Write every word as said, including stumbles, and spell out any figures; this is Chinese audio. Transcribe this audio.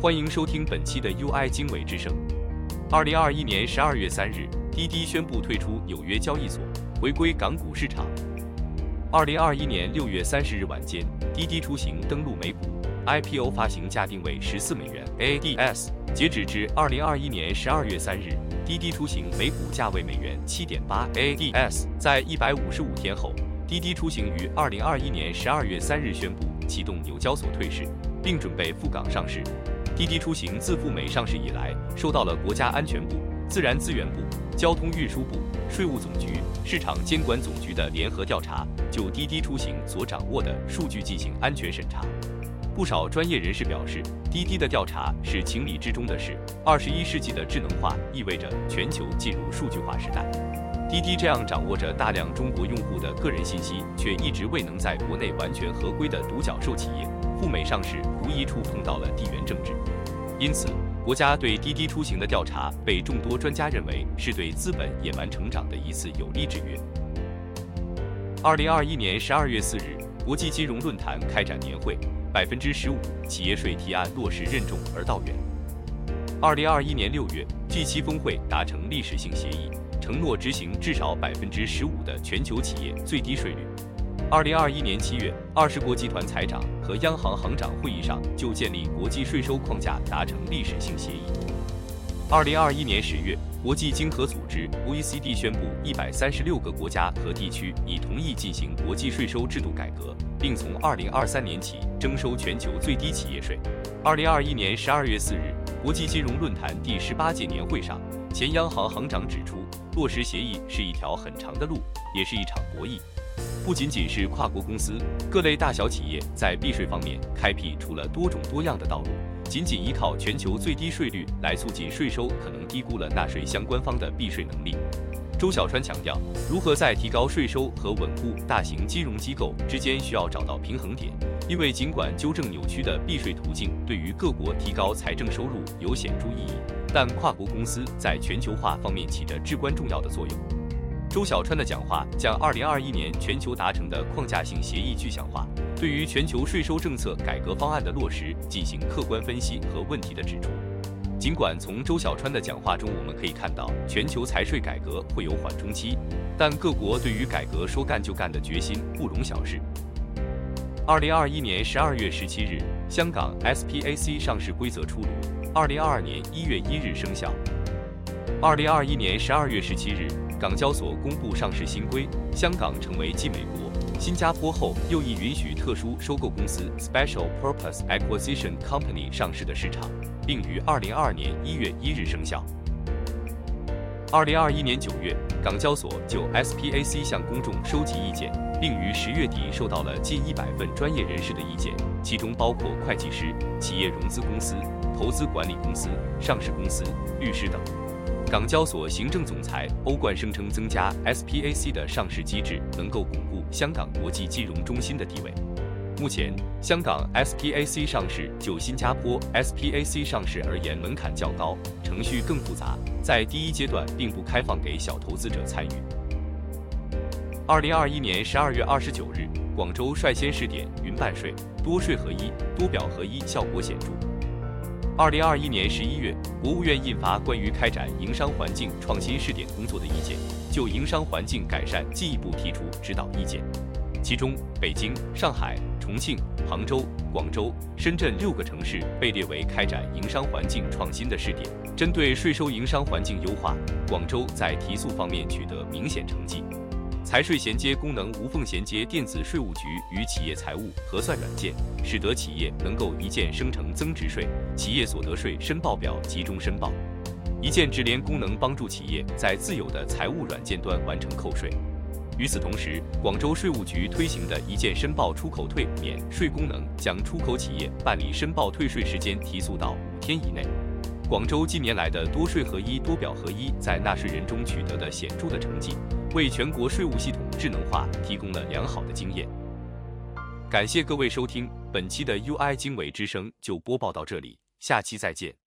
欢迎收听本期的 U I 经纬之声。二零二一年十二月三日，滴滴宣布退出纽约交易所，回归港股市场。二零二一年六月三十日晚间，滴滴出行登陆美股 ，I P O 发行价定为十四美元 A D S。截止至二零二一年十二月三日，滴滴出行每股价为美元七点八 A D S。在一百五十五天后，滴滴出行于二零二一年十二月三日宣布启动纽交所退市，并准备赴港上市。滴滴出行自赴美上市以来，受到了国家安全部、自然资源部、交通运输部、税务总局、市场监管总局的联合调查，就滴滴出行所掌握的数据进行安全审查。不少专业人士表示，滴滴的调查是情理之中的事。二十一世纪的智能化意味着全球进入数据化时代。滴滴这样掌握着大量中国用户的个人信息，却一直未能在国内完全合规的独角兽企业赴美上市，无疑触碰到了地缘政治。因此，国家对滴滴出行的调查被众多专家认为是对资本野蛮成长的一次有力制约。二零二一年十二月四日，国际金融论坛开展年会。百分之十五企业税提案落实任重而道远。二零二一年六月 ，G 七 峰会达成历史性协议，承诺执行至少百分之十五的全球企业最低税率。二零二一年七月，二十国集团财长和央行行长会议上就建立国际税收框架达成历史性协议。二零二一年十月，国际经合组织 O E C D 宣布，一百三十六个国家和地区已同意进行国际税收制度改革，并从二零二三年起征收全球最低企业税。二零二一年十二月四日，国际金融论坛第十八届年会上，前央行行长指出，落实协议是一条很长的路，也是一场博弈。不仅仅是跨国公司，各类大小企业在避税方面开辟出了多种多样的道路。仅仅依靠全球最低税率来促进税收，可能低估了纳税相关方的避税能力。周小川强调，如何在提高税收和稳固大型金融机构之间需要找到平衡点，因为尽管纠正扭曲的避税途径对于各国提高财政收入有显著意义，但跨国公司在全球化方面起着至关重要的作用。周小川的讲话将二零二一年全球达成的框架性协议具象化，对于全球税收政策改革方案的落实进行客观分析和问题的指出。尽管从周小川的讲话中我们可以看到全球财税改革会有缓冲期，但各国对于改革说干就干的决心不容小视。二零二一年十二月十七日，香港 S P A C 上市规则出炉，二零二二年一月一日生效。二零二一年十二月十七日，港交所公布上市新规，香港成为继美国、新加坡后又一允许特殊收购公司 （Special Purpose Acquisition Company） 上市的市场，并于二零二二年一月一日生效。二零二一年九月，港交所就 S P A C 向公众收集意见，并于十月底收到了近一百份专业人士的意见，其中包括会计师、企业融资公司、投资管理公司、上市公司、律师等。港交所行政总裁欧冠声称，增加 S P A C 的上市机制能够巩固香港国际金融中心的地位。目前，香港 S P A C 上市就新加坡 S P A C 上市而言门槛较高，程序更复杂，在第一阶段并不开放给小投资者参与。二零二一年十二月二十九日，广州率先试点云办税，多税合一、多表合一效果显著。二零二一年十一月，国务院印发关于开展营商环境创新试点工作的意见，就营商环境改善进一步提出指导意见。其中，北京、上海、重庆、杭州、广州、深圳六个城市被列为开展营商环境创新的试点。针对税收营商环境优化，广州在提速方面取得明显成绩。财税衔接功能无缝衔接电子税务局与企业财务核算软件，使得企业能够一键生成增值税、企业所得税申报表集中申报。一键直连功能帮助企业在自有的财务软件端完成扣税。与此同时，广州税务局推行的一键申报出口退免税功能，将出口企业办理申报退税时间提速到五天以内。广州近年来的多税合一、多表合一在纳税人中取得的显著的成绩，为全国税务系统智能化提供了良好的经验。感谢各位收听，本期的 U I 经纬之声就播报到这里，下期再见。